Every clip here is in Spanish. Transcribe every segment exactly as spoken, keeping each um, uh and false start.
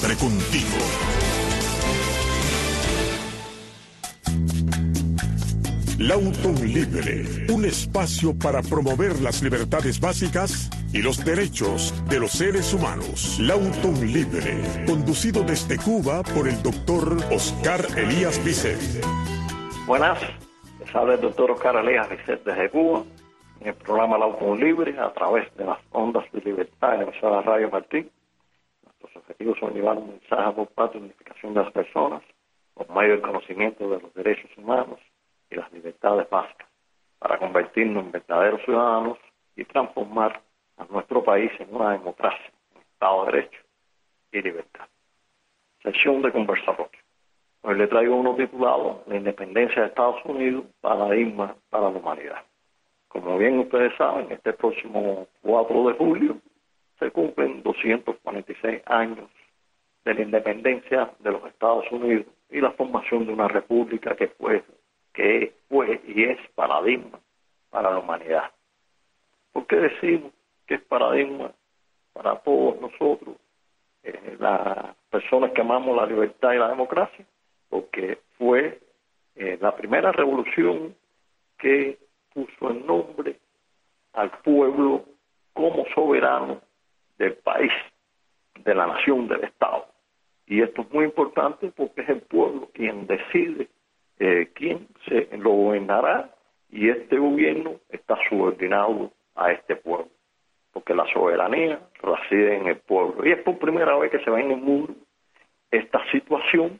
siempre contigo. Lauton Libre, un espacio para promover las libertades básicas y los derechos de los seres humanos. Lauton Libre, conducido desde Cuba por el doctor Oscar Elías Bisset. Buenas, les habla el doctor Oscar Elías Bisset desde Cuba, en el programa Lauton Libre, a través de las ondas de libertad en la emisora Radio Martín. Nuestros objetivos son llevar un mensaje a por parte de unificación de las personas, por medio del conocimiento de los derechos humanos y las libertades básicas, para convertirnos en verdaderos ciudadanos y transformar a nuestro país en una democracia, un Estado de Derecho y libertad. Sesión de conversatorio. Hoy le traigo uno titulado La independencia de Estados Unidos, paradigma para la humanidad. Como bien ustedes saben, este próximo cuatro de julio se cumplen doscientos cuarenta y seis años de la independencia de los Estados Unidos y la formación de una república que fue que fue y es paradigma para la humanidad. ¿Por qué decimos que es paradigma para todos nosotros, eh, las personas que amamos la libertad y la democracia? Porque fue eh, la primera revolución que puso el nombre al pueblo como soberano del país, de la nación, del Estado. Y esto es muy importante porque es el pueblo quien decide Eh, quién se lo gobernará, y este gobierno está subordinado a este pueblo, porque la soberanía reside en el pueblo. Y es por primera vez que se ve en el mundo esta situación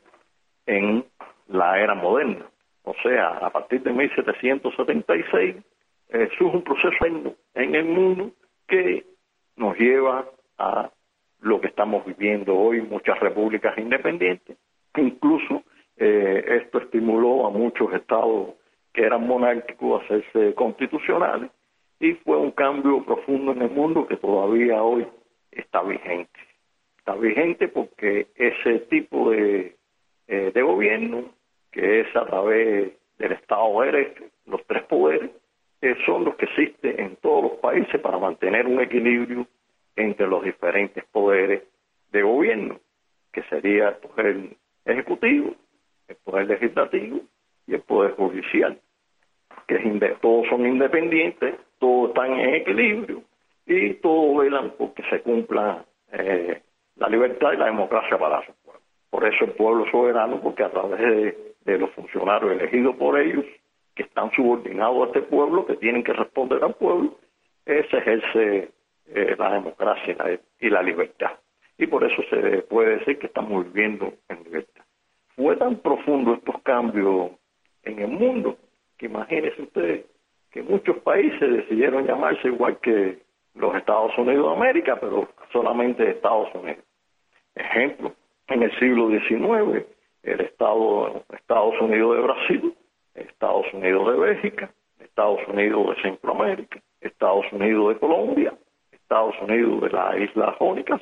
en la era moderna. O sea, a partir de mil setecientos setenta y seis eh, surge un proceso en el mundo que nos lleva a lo que estamos viviendo hoy, muchas repúblicas independientes. Incluso Eh, esto estimuló a muchos estados que eran monárquicos a hacerse constitucionales, y fue un cambio profundo en el mundo que todavía hoy está vigente. Está vigente porque ese tipo de, eh, de gobierno, que es a través del Estado de Derecho, los tres poderes, eh, son los que existen en todos los países para mantener un equilibrio entre los diferentes poderes de gobierno, que sería el poder ejecutivo, el poder legislativo y el poder judicial, que es todos son independientes, todos están en equilibrio y todos velan porque se cumpla eh, la libertad y la democracia para su pueblo. Por eso el pueblo es soberano, porque a través de, de los funcionarios elegidos por ellos, que están subordinados a este pueblo, que tienen que responder al pueblo, eh, se ejerce eh, la democracia y la, y la libertad. Y por eso se puede decir que estamos viviendo en libertad. Fue tan profundo estos cambios en el mundo que imagínense ustedes que muchos países decidieron llamarse igual que los Estados Unidos de América, pero solamente Estados Unidos. Ejemplo, en el siglo diecinueve, el Estado, Estados Unidos de Brasil, Estados Unidos de Bélgica, Estados Unidos de Centroamérica, Estados Unidos de Colombia, Estados Unidos de las Islas Jónicas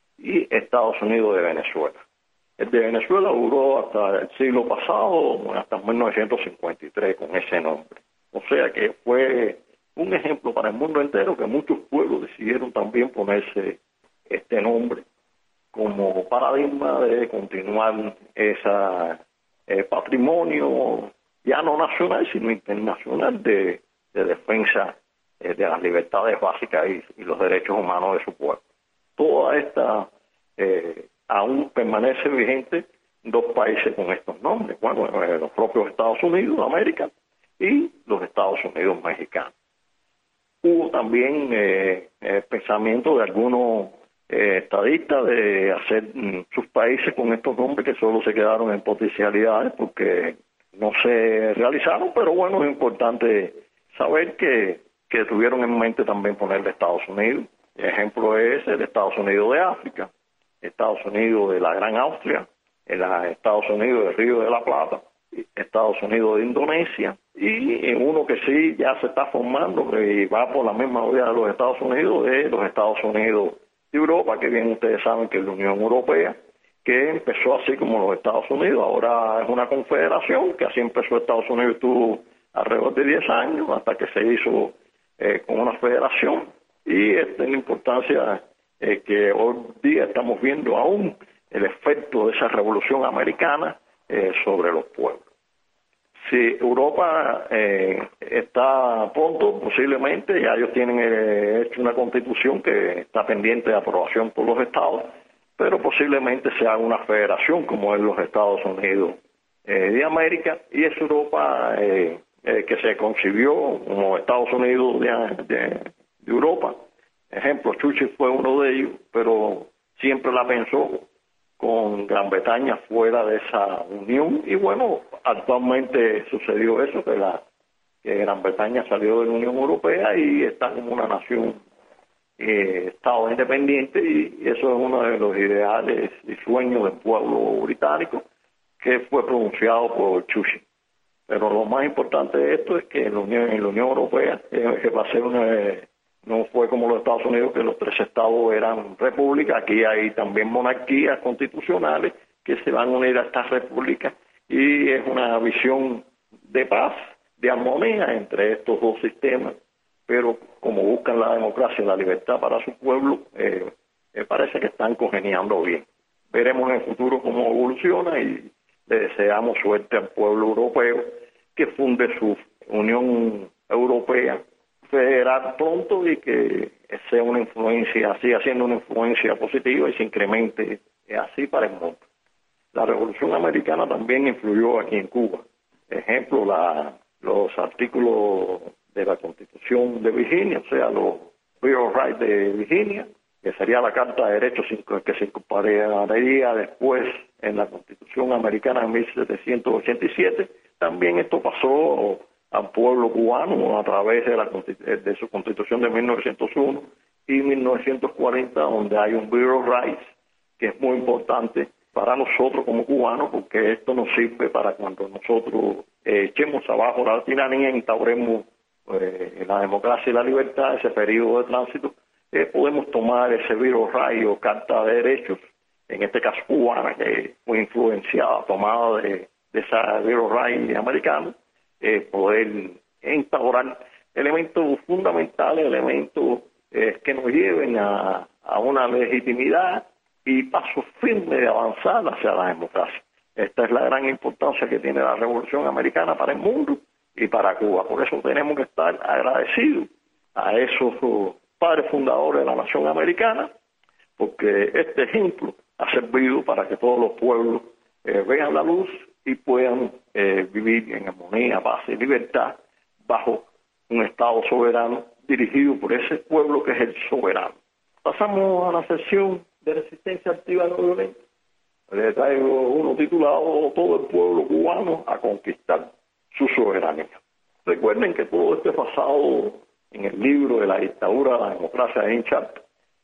y Estados Unidos de Venezuela. El de Venezuela duró hasta el siglo pasado, hasta mil novecientos cincuenta y tres, con ese nombre. O sea que fue un ejemplo para el mundo entero, que muchos pueblos decidieron también ponerse este nombre como paradigma de continuar ese eh, patrimonio ya no nacional, sino internacional de, de defensa eh, de las libertades básicas y, y los derechos humanos de su pueblo. Toda esta... Eh, aún permanece vigente dos países con estos nombres, bueno, los propios Estados Unidos de América y los Estados Unidos mexicanos. Hubo también eh, eh, pensamiento de algunos eh, estadistas de hacer mm, sus países con estos nombres, que solo se quedaron en potencialidades porque no se realizaron, pero bueno, es importante saber que, que tuvieron en mente también ponerle Estados Unidos. El ejemplo es el Estados Unidos de África, Estados Unidos de la Gran Austria, en Estados Unidos del Río de la Plata, Estados Unidos de Indonesia, y en uno que sí ya se está formando y va por la misma vía de los Estados Unidos, de los Estados Unidos de Europa, que bien ustedes saben que es la Unión Europea, que empezó así como los Estados Unidos, ahora es una confederación, que así empezó Estados Unidos, estuvo alrededor de diez años, hasta que se hizo eh, con una federación, y esta es la importancia eh, que hoy día estamos viendo aún el efecto de esa revolución americana eh, sobre los pueblos. Si Europa eh, está pronto, posiblemente, ya ellos tienen eh, hecho una constitución que está pendiente de aprobación por los estados, pero posiblemente se haga una federación como es los Estados Unidos eh, de América, y es Europa eh, eh, que se concibió como Estados Unidos de, de, de Europa. Ejemplo, Churchill fue uno de ellos, pero siempre la pensó con Gran Bretaña fuera de esa unión, y bueno, actualmente sucedió eso, que, la, que Gran Bretaña salió de la Unión Europea y está como una nación, eh, Estado independiente, y eso es uno de los ideales y sueños del pueblo británico, que fue pronunciado por Churchill. Pero lo más importante de esto es que en la Unión, en la Unión Europea, eh, que va a ser una... Eh, no fue como los Estados Unidos, que los tres estados eran repúblicas. Aquí hay también monarquías constitucionales que se van a unir a estas repúblicas, y es una visión de paz, de armonía entre estos dos sistemas, pero como buscan la democracia y la libertad para su pueblo, eh, me parece que están congeniando bien. Veremos en el futuro cómo evoluciona, y le deseamos suerte al pueblo europeo que funde su Unión Europea federal pronto, y que sea una influencia, siga siendo una influencia positiva y se incremente así para el mundo. La Revolución Americana también influyó aquí en Cuba. Ejemplo, la, los artículos de la Constitución de Virginia, o sea, los Bill of Rights de Virginia, que sería la Carta de Derechos que se incorporaría después en la Constitución Americana en mil setecientos ochenta y siete. También esto pasó al pueblo cubano a través de, la, de su Constitución de mil novecientos uno y mil novecientos cuarenta, donde hay un Bill of Rights que es muy importante para nosotros como cubanos, porque esto nos sirve para cuando nosotros eh, echemos abajo la tiranía e instauremos eh, la democracia y la libertad, ese periodo de tránsito, eh, podemos tomar ese Bill of Rights o Carta de Derechos, en este caso cubana, que fue influenciada, tomada de, de esa Bill of Rights americana, eh, poder instaurar elementos fundamentales, elementos eh, que nos lleven a, a una legitimidad y pasos firmes de avanzar hacia la democracia. Esta es la gran importancia que tiene la Revolución Americana para el mundo y para Cuba. Por eso tenemos que estar agradecidos a esos uh, padres fundadores de la nación americana, porque este ejemplo ha servido para que todos los pueblos eh, vean la luz y puedan eh, vivir en armonía, paz y libertad bajo un Estado soberano dirigido por ese pueblo que es el soberano. Pasamos a la sesión de resistencia activa no violenta. Le traigo uno titulado Todo el pueblo cubano a conquistar su soberanía. Recuerden que todo esto es basado en el libro de la dictadura de la democracia de Hinchat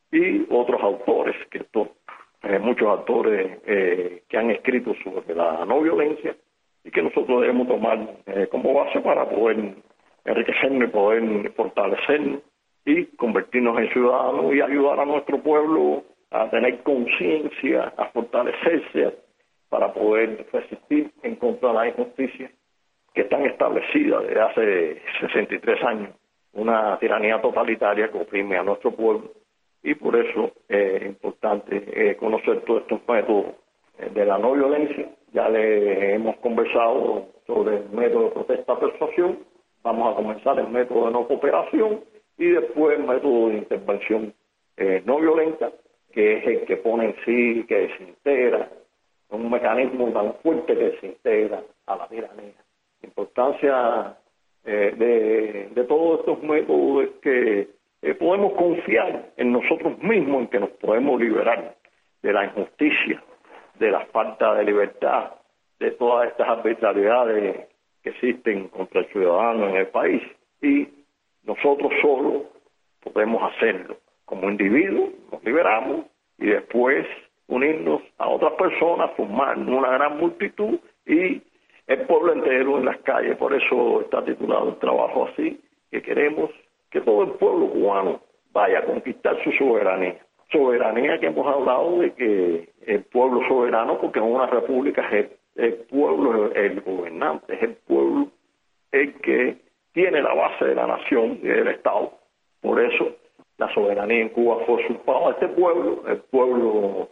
y otros autores, que esto, eh, muchos autores eh, que han escrito sobre la no violencia, y que nosotros debemos tomar eh, como base para poder enriquecernos y poder fortalecernos y convertirnos en ciudadanos y ayudar a nuestro pueblo a tener conciencia, a fortalecerse para poder resistir en contra de la injusticia que están establecidas desde hace sesenta y tres años, una tiranía totalitaria que oprime a nuestro pueblo, y por eso es importante eh, conocer todos estos métodos eh, de la no violencia. Ya le hemos conversado sobre el método de protesta-persuasión, vamos a comenzar el método de no cooperación y después el método de intervención eh, no violenta, que es el que pone en sí, que desintegra, un mecanismo tan fuerte que desintegra a la tiranía. La importancia eh, de, de todos estos métodos es que eh, podemos confiar en nosotros mismos, en que nos podemos liberar de la injusticia, de la falta de libertad, de todas estas arbitrariedades que existen contra el ciudadano en el país, y nosotros solos podemos hacerlo. Como individuos nos liberamos y después unirnos a otras personas, formar una gran multitud y el pueblo entero en las calles. Por eso está titulado el trabajo así, que queremos que todo el pueblo cubano vaya a conquistar su soberanía. Soberanía que hemos hablado de que el pueblo soberano, porque en una república es el, el pueblo, el gobernante, es el pueblo el que tiene la base de la nación y del Estado. Por eso la soberanía en Cuba fue usurpada a este pueblo, el pueblo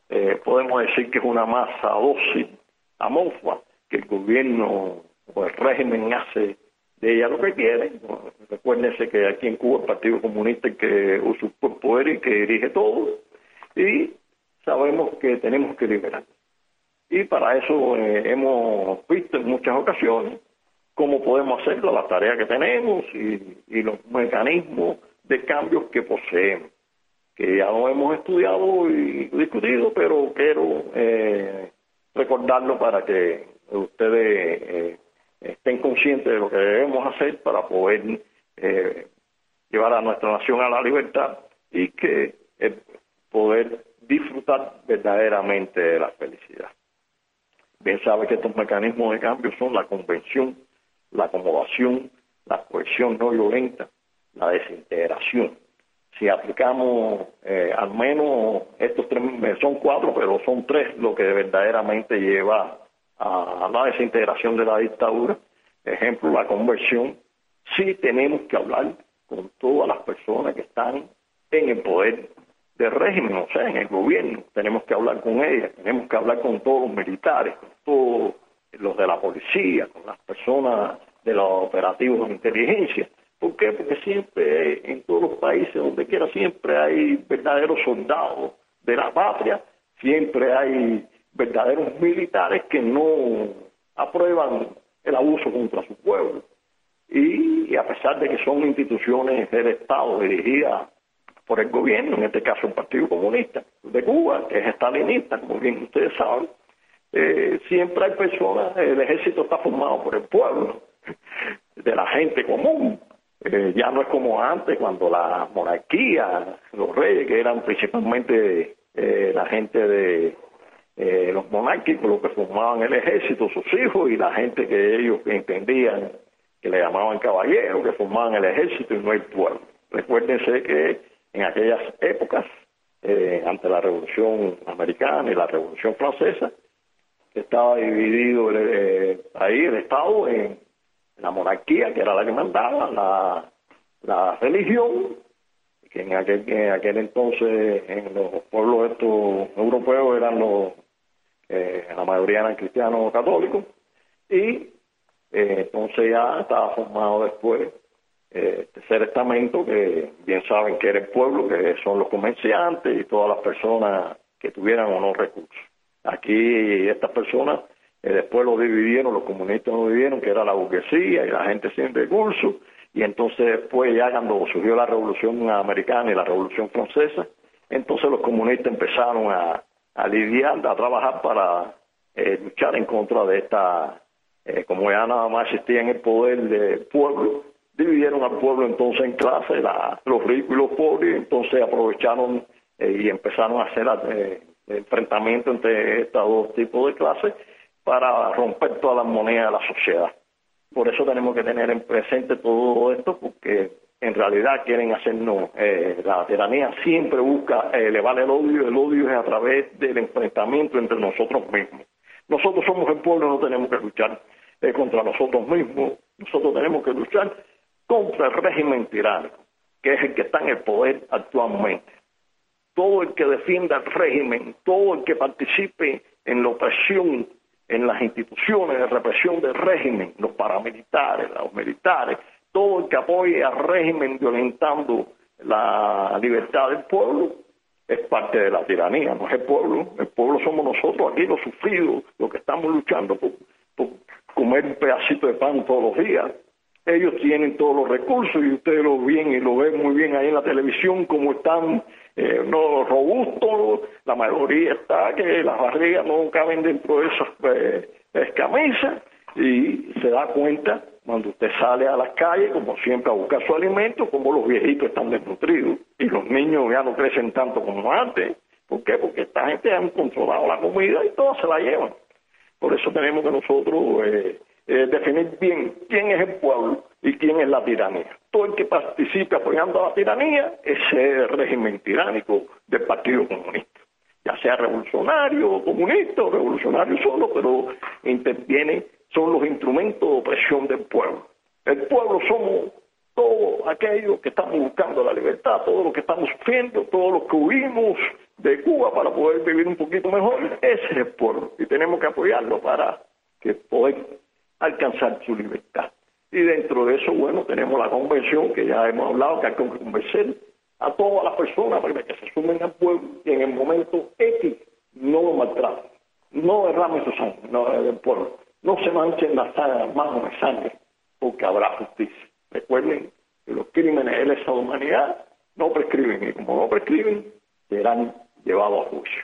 eh, podemos decir que es una masa dócil, amorfa, que el gobierno o el régimen hace de ella lo que quiere. Recuérdense que aquí en Cuba el Partido Comunista es el que usurpó el poder y que dirige todo, y sabemos que tenemos que liberar. Y para eso eh, hemos visto en muchas ocasiones cómo podemos hacerlo, la tarea que tenemos y, y los mecanismos de cambios que poseemos, que ya lo hemos estudiado y discutido, pero quiero eh, recordarlo para que ustedes eh, estén conscientes de lo que debemos hacer para poder eh, llevar a nuestra nación a la libertad y que eh, poder disfrutar verdaderamente de la felicidad. Bien sabe que estos mecanismos de cambio son la convención, la acomodación, la cohesión no violenta, la desintegración. Si aplicamos eh, al menos estos tres, son cuatro, pero son tres lo que verdaderamente lleva a la desintegración de la dictadura, ejemplo, la conversión, sí tenemos que hablar con todas las personas que están en el poder del régimen, o sea, en el gobierno, tenemos que hablar con ellas, tenemos que hablar con todos los militares, con todos los de la policía, con las personas de los operativos de inteligencia. ¿Por qué? Porque siempre, en todos los países, donde quiera, siempre hay verdaderos soldados de la patria, siempre hay verdaderos militares que no aprueban el abuso contra su pueblo. Y, y a pesar de que son instituciones del Estado dirigidas por el gobierno, en este caso el Partido Comunista de Cuba, que es estalinista, como bien ustedes saben, eh, siempre hay personas, el ejército está formado por el pueblo, de la gente común. Eh, ya no es como antes, cuando la monarquía, los reyes, que eran principalmente eh, la gente de eh, los monárquicos, los que formaban el ejército, sus hijos, y la gente que ellos entendían, que le llamaban caballeros, que formaban el ejército y no el pueblo. Recuérdense que en aquellas épocas, eh, ante la Revolución Americana y la Revolución Francesa, estaba dividido eh, ahí el Estado en la monarquía, que era la que mandaba, la, la religión, que en aquel, en aquel entonces en los pueblos estos europeos eran los, eh, la mayoría eran cristianos católicos, y eh, entonces ya estaba formado después eh, tercer estamento, que bien saben que era el pueblo, que son los comerciantes y todas las personas que tuvieran o no recursos. Aquí estas personas eh, después lo dividieron, los comunistas lo dividieron, que era la burguesía y la gente sin recursos, y entonces después ya cuando surgió la Revolución Americana y la Revolución Francesa, entonces los comunistas empezaron a, a lidiar, a trabajar para eh, luchar en contra de esta, eh, como ya nada más existía en el poder del pueblo, dividieron al pueblo entonces en clases, la, los ricos y los pobres, entonces aprovecharon eh, y empezaron a hacer eh, enfrentamientos entre estos dos tipos de clases para romper todas las monedas de la sociedad. Por eso tenemos que tener en presente todo esto, porque en realidad quieren hacernos, eh, la tiranía siempre busca eh, elevar el odio, el odio es a través del enfrentamiento entre nosotros mismos. Nosotros somos el pueblo, no tenemos que luchar eh, contra nosotros mismos, nosotros tenemos que luchar contra el régimen tiránico, que es el que está en el poder actualmente. Todo el que defienda el régimen, todo el que participe en la opresión, en las instituciones de represión del régimen, los paramilitares, los militares, todo el que apoye al régimen violentando la libertad del pueblo, es parte de la tiranía, no es el pueblo. El pueblo somos nosotros aquí, los sufridos, los que estamos luchando por, por comer un pedacito de pan todos los días. Ellos tienen todos los recursos y ustedes lo ven y lo ven muy bien ahí en la televisión, como están eh, no robustos, la mayoría está que las barrigas no caben dentro de esas eh, camisas, y se da cuenta cuando usted sale a las calles, como siempre, a buscar su alimento, como los viejitos están desnutridos y los niños ya no crecen tanto como antes. ¿Por qué? Porque esta gente ha controlado la comida y todos se la llevan. Por eso tenemos que nosotros eh, eh, definir bien quién es el pueblo y quién es la tiranía. Todo el que participe apoyando a la tiranía es el régimen tiránico del Partido Comunista, ya sea revolucionario o comunista o revolucionario solo, pero interviene, son los instrumentos de opresión del pueblo. El pueblo somos todos aquellos que estamos buscando la libertad, todos los que estamos sufriendo, todos los que huimos de Cuba para poder vivir un poquito mejor. Ese es el pueblo y tenemos que apoyarlo para que poder alcanzar su libertad. Y dentro de eso, bueno, tenemos la convención que ya hemos hablado, que hay que convencer a todas las personas para que se sumen al pueblo y en el momento X no lo maltraten, no derramen su sangre, no, el pueblo, no se manchen las manos de sangre, porque habrá justicia. Recuerden que los crímenes de lesa humanidad no prescriben y como no prescriben, serán llevados a juicio.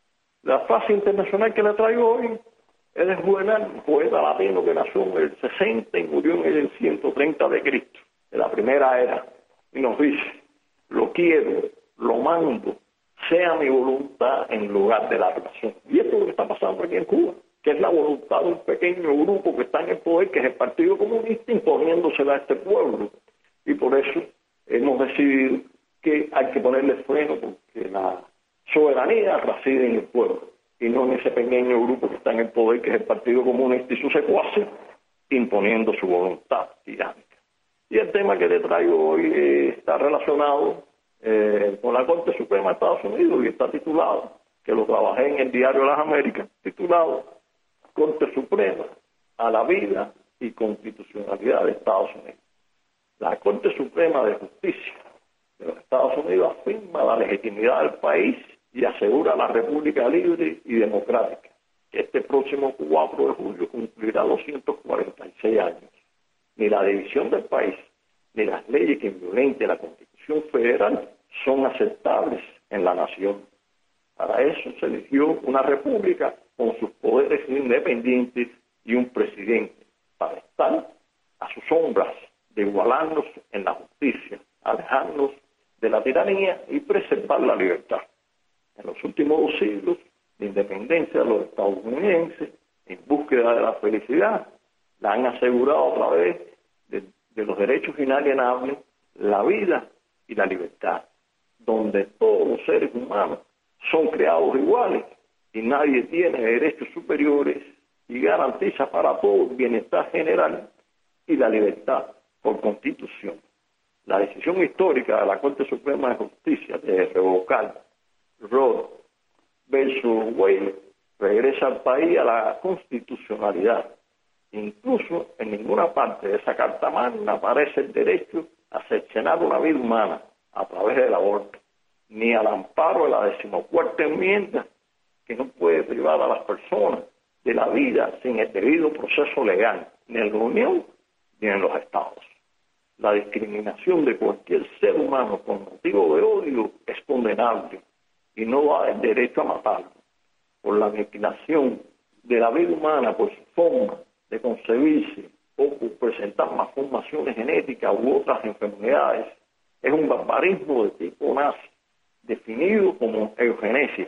La frase internacional que le traigo hoy es de Juvenal, un poeta latino que nació en el sesenta y murió en el ciento treinta de Cristo, de la primera era, y nos dice: lo quiero, lo mando, sea mi voluntad en lugar de la relación. Y esto es lo que está pasando aquí en Cuba, que es la voluntad de un pequeño grupo que está en el poder, que es el Partido Comunista, imponiéndosela a este pueblo. Y por eso hemos decidido que hay que ponerle freno, porque la soberanía reside en el pueblo y no en ese pequeño grupo que está en el poder, que es el Partido Comunista y sus secuaces, imponiendo su voluntad tiránica. Y el tema que le traigo hoy eh, está relacionado eh, con la Corte Suprema de Estados Unidos y está titulado, que lo trabajé en el Diario de las Américas, titulado Corte Suprema a la vida y constitucionalidad de Estados Unidos. La Corte Suprema de Justicia de los Estados Unidos afirma la legitimidad del país y asegura la República libre y democrática, que este próximo cuatro de julio cumplirá doscientos cuarenta y seis años. Ni la división del país, ni las leyes que violenten la Constitución Federal son aceptables en la nación. Para eso se eligió una república con sus poderes independientes y un presidente, para estar a sus sombras, de igualarnos en la justicia, alejarnos de la tiranía y preservar la libertad. En los últimos dos siglos de independencia de los estadounidenses, en búsqueda de la felicidad, la han asegurado a través de, de los derechos inalienables, la vida y la libertad, donde todos los seres humanos son creados iguales y nadie tiene derechos superiores, y garantiza para todos el bienestar general y la libertad por Constitución. La decisión histórica de la Corte Suprema de Justicia de revocar Roe versus Wade regresa al país a la constitucionalidad. Incluso en ninguna parte de esa Carta Magna aparece el derecho a cercenar una vida humana a través del aborto, ni al amparo de la decimocuarta enmienda, que no puede privar a las personas de la vida sin el debido proceso legal, ni en la Unión ni en los Estados. La discriminación de cualquier ser humano por motivo de odio es condenable y no da el derecho a matarlo. Por la aniquilación de la vida humana por su forma de concebirse o por presentar malformaciones genéticas u otras enfermedades es un barbarismo de tipo nazi, definido como eugenesia.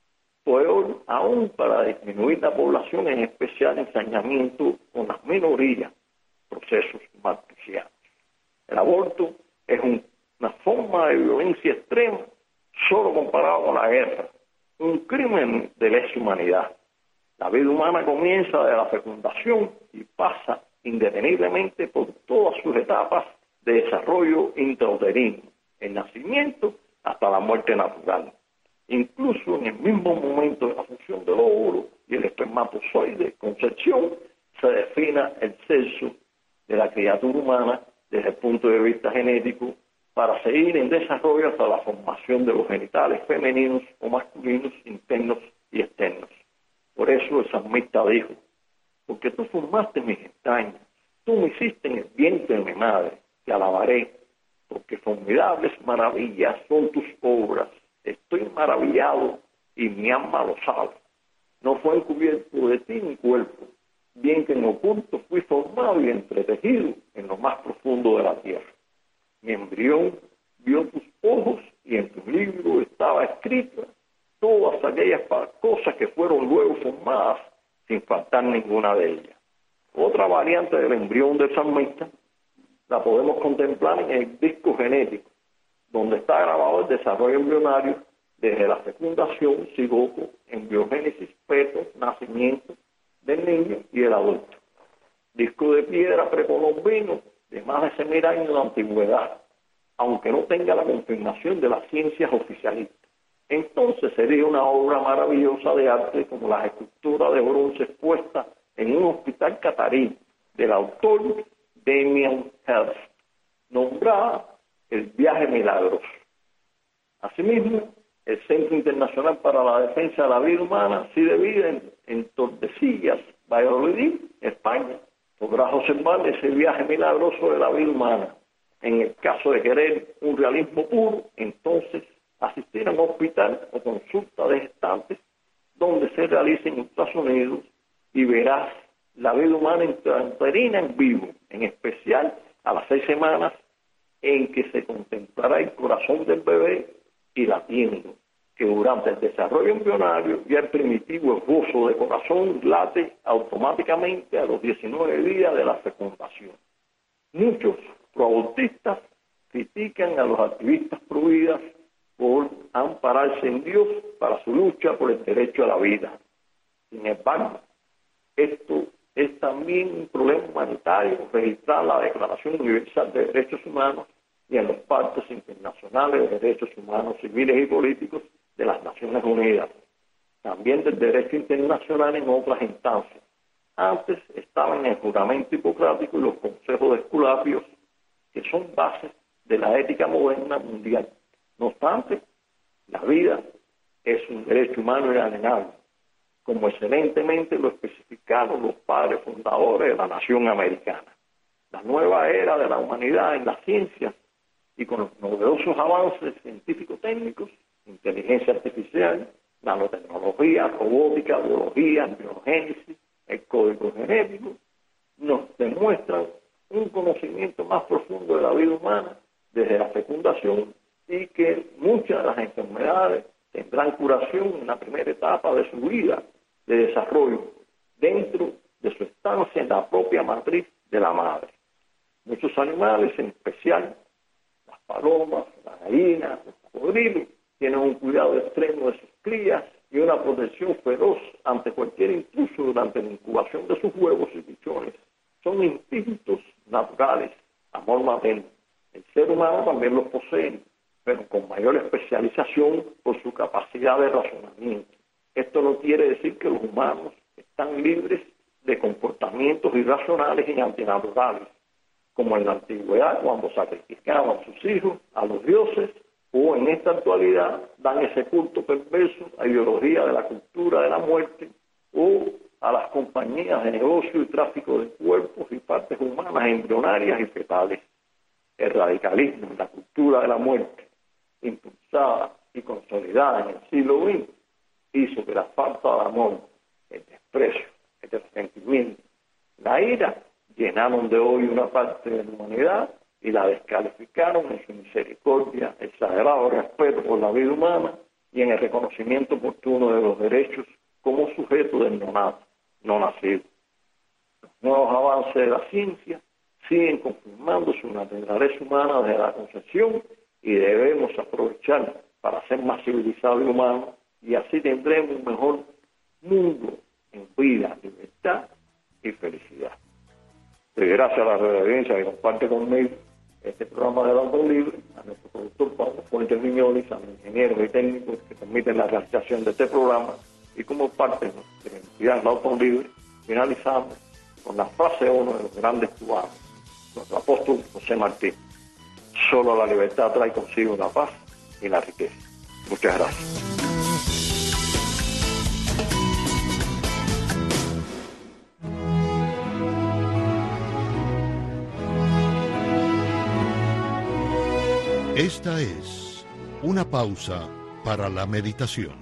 Peor aún, para disminuir la población, en especial ensañamiento con las minorías, procesos malthusianos. El aborto es un, una forma de violencia extrema, solo comparado con la guerra, un crimen de lesa humanidad. La vida humana comienza de la fecundación y pasa indeteniblemente por todas sus etapas de desarrollo intrauterino, el nacimiento hasta la muerte natural. Incluso en el mismo momento de la función del óvulo y el espermatozoide, concepción, se defina el sexo de la criatura humana desde el punto de vista genético, para seguir en desarrollo hasta la formación de los genitales femeninos o masculinos internos y externos. Por eso el salmista dijo: porque tú formaste mis entrañas, tú me hiciste en el vientre de mi madre, te alabaré, porque formidables maravillas son tus obras. Estoy maravillado y mi alma lo sabe. No fue encubierto de ti mi cuerpo, bien que en oculto fui formado y entretejido en lo más profundo de la tierra. Mi embrión vio tus ojos y en tu libro estaba escrita todas aquellas cosas que fueron luego formadas sin faltar ninguna de ellas. Otra variante del embrión del salmista la podemos contemplar en el disco genético, donde está grabado el desarrollo embrionario desde la fecundación, cigoto, embriogénesis, feto, nacimiento del niño y el adulto. Disco de piedra precolombino de más de seis mil años de antigüedad, aunque no tenga la confirmación de las ciencias oficialistas. entonces sería una obra maravillosa de arte como las esculturas de bronce expuestas en un hospital catarí del autor Damien Hirst, nombrada El Viaje Milagroso. Asimismo, el Centro Internacional para la Defensa de la Vida Humana se divide en, en Tordesillas, Valladolid, España. Podrás observar ese viaje milagroso de la vida humana. En el caso de querer un realismo puro, entonces asistir a un hospital o consulta de gestantes donde se realicen ultrasonidos y verás la vida humana intrauterina en vivo, en especial a las seis semanas en que se contemplará el corazón del bebé y latiendo, que durante el desarrollo embrionario ya el primitivo esbozo de corazón late automáticamente a los diecinueve días de la fecundación. Muchos proabortistas critican a los activistas pro-vida por ampararse en Dios para su lucha por el derecho a la vida. Sin embargo, esto es también un problema humanitario registrado en la Declaración Universal de Derechos Humanos y en los pactos internacionales de derechos humanos civiles y políticos de las Naciones Unidas, también del derecho internacional en otras instancias. Antes estaban el juramento hipocrático y los consejos de Esculapios, que son bases de la ética moderna mundial. No obstante, la vida es un derecho humano inalienable, como excelentemente lo especificaron los padres fundadores de la nación americana. La nueva era de la humanidad en la ciencia y con los novedosos avances científico-técnicos, inteligencia artificial, nanotecnología, robótica, biología, biogénesis, el código genético, nos demuestran un conocimiento más profundo de la vida humana desde la fecundación y que muchas de las enfermedades tendrán curación en la primera etapa de su vida de desarrollo dentro de su estancia en la propia matriz de la madre. Muchos animales, en especial las palomas, las gallinas, los cocodrilos, tienen un cuidado extremo de sus crías y una protección feroz ante cualquier intruso durante la incubación de sus huevos y pichones. Son instintos naturales, amor materno. El ser humano también los posee, pero con mayor especialización por su capacidad de razonamiento. Esto no quiere decir que los humanos están libres de comportamientos irracionales y antinaturales, como en la antigüedad cuando sacrificaban a sus hijos a los dioses, o en esta actualidad dan ese culto perverso a ideología de la cultura de la muerte o a las compañías de negocio y tráfico de cuerpos y partes humanas embrionarias y fetales. El radicalismo en la cultura de la muerte, impulsada y consolidada en el siglo veinte, hizo que la falta de amor, el desprecio, el resentimiento, la ira, llenaron de odio una parte de la humanidad y la descalificaron en su misericordia, el sagrado respeto por la vida humana y en el reconocimiento oportuno de los derechos como sujeto del nonato, no nacido. Los nuevos avances de la ciencia siguen confirmando su naturaleza humana desde la concepción y debemos aprovechar para ser más civilizados y humanos y así tendremos un mejor mundo en vida, libertad y felicidad. Y gracias a la reverencia que comparte conmigo este programa de Auto Libre, a nuestro productor Pablo Fuentes Viñoles, a los ingenieros y técnicos que permiten la realización de este programa y como parte de nuestra identidad Auto Libre, finalizamos con la frase uno de los grandes cubanos, nuestro apóstol José Martí: solo la libertad trae consigo la paz y la riqueza. Muchas gracias. Esta es una pausa para la meditación.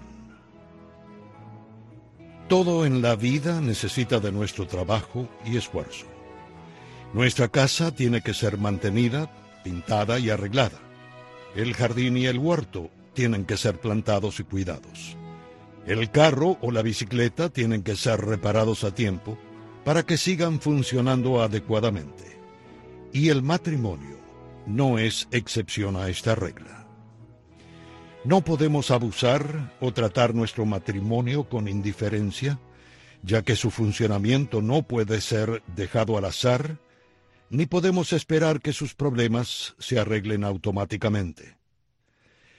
Todo en la vida necesita de nuestro trabajo y esfuerzo. Nuestra casa tiene que ser mantenida, pintada y arreglada. El jardín y el huerto tienen que ser plantados y cuidados. El carro o la bicicleta tienen que ser reparados a tiempo para que sigan funcionando adecuadamente. Y el matrimonio no es excepción a esta regla. No podemos abusar o tratar nuestro matrimonio con indiferencia, ya que su funcionamiento no puede ser dejado al azar, ni podemos esperar que sus problemas se arreglen automáticamente.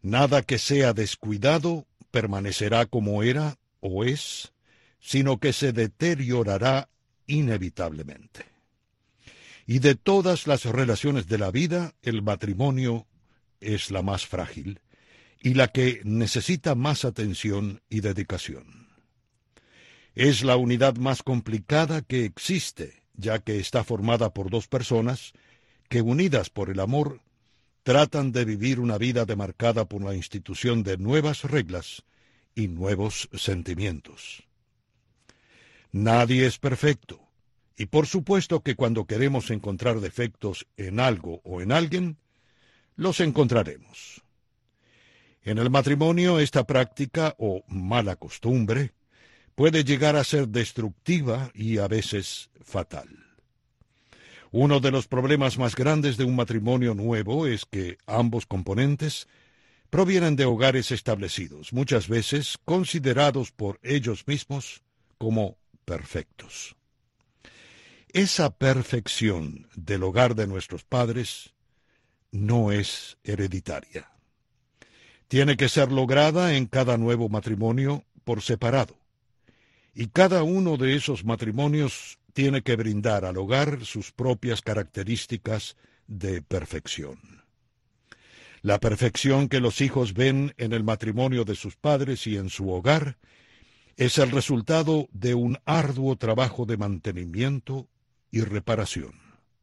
Nada que sea descuidado permanecerá como era o es, sino que se deteriorará inevitablemente. Y de todas las relaciones de la vida, el matrimonio es la más frágil y la que necesita más atención y dedicación. Es la unidad más complicada que existe, ya que está formada por dos personas que, unidas por el amor, tratan de vivir una vida demarcada por la institución de nuevas reglas y nuevos sentimientos. Nadie es perfecto, y por supuesto que cuando queremos encontrar defectos en algo o en alguien, los encontraremos. En el matrimonio, esta práctica o mala costumbre puede llegar a ser destructiva y a veces fatal. Uno de los problemas más grandes de un matrimonio nuevo es que ambos componentes provienen de hogares establecidos, muchas veces considerados por ellos mismos como perfectos. Esa perfección del hogar de nuestros padres no es hereditaria. Tiene que ser lograda en cada nuevo matrimonio por separado. Y cada uno de esos matrimonios tiene que brindar al hogar sus propias características de perfección. La perfección que los hijos ven en el matrimonio de sus padres y en su hogar es el resultado de un arduo trabajo de mantenimiento y reparación.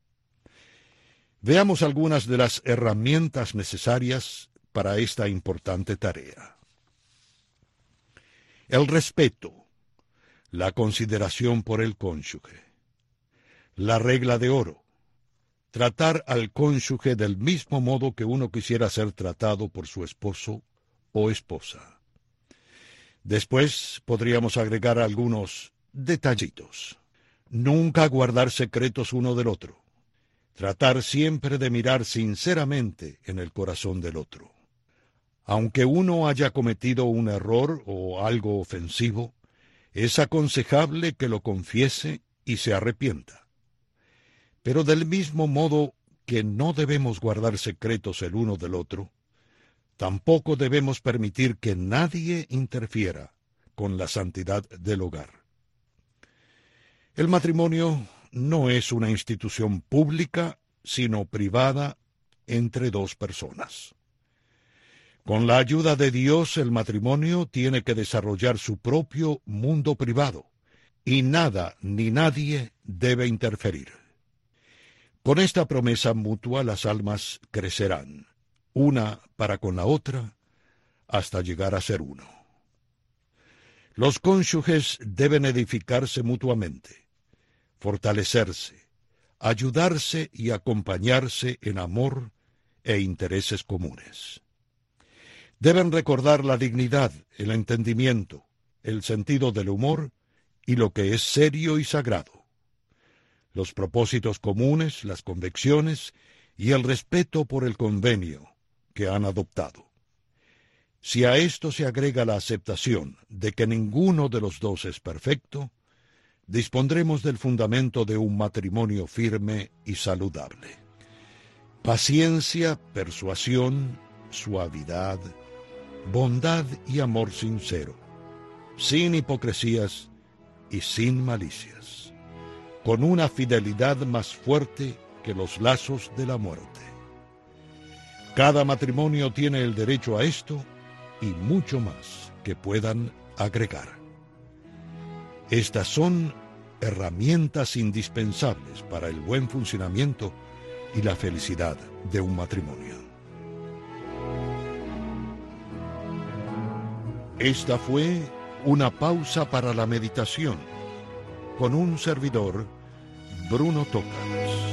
Veamos algunas de las herramientas necesarias para esta importante tarea. El respeto. La consideración por el cónyuge. La regla de oro. Tratar al cónyuge del mismo modo que uno quisiera ser tratado por su esposo o esposa. Después podríamos agregar algunos detallitos. Nunca guardar secretos uno del otro. Tratar siempre de mirar sinceramente en el corazón del otro. Aunque uno haya cometido un error o algo ofensivo, es aconsejable que lo confiese y se arrepienta. Pero del mismo modo que no debemos guardar secretos el uno del otro, tampoco debemos permitir que nadie interfiera con la santidad del hogar. El matrimonio no es una institución pública, sino privada entre dos personas. Con la ayuda de Dios, el matrimonio tiene que desarrollar su propio mundo privado, y nada ni nadie debe interferir. Con esta promesa mutua las almas crecerán, una para con la otra, hasta llegar a ser uno. Los cónyuges deben edificarse mutuamente, fortalecerse, ayudarse y acompañarse en amor e intereses comunes. Deben recordar la dignidad, el entendimiento, el sentido del humor y lo que es serio y sagrado, los propósitos comunes, las convicciones y el respeto por el convenio que han adoptado. Si a esto se agrega la aceptación de que ninguno de los dos es perfecto, dispondremos del fundamento de un matrimonio firme y saludable. Paciencia, persuasión, suavidad, bondad y amor sincero, sin hipocresías y sin malicias, con una fidelidad más fuerte que los lazos de la muerte. Cada matrimonio tiene el derecho a esto y mucho más que puedan agregar. Estas son herramientas indispensables para el buen funcionamiento y la felicidad de un matrimonio. Esta fue una pausa para la meditación con un servidor, Bruno Tocans.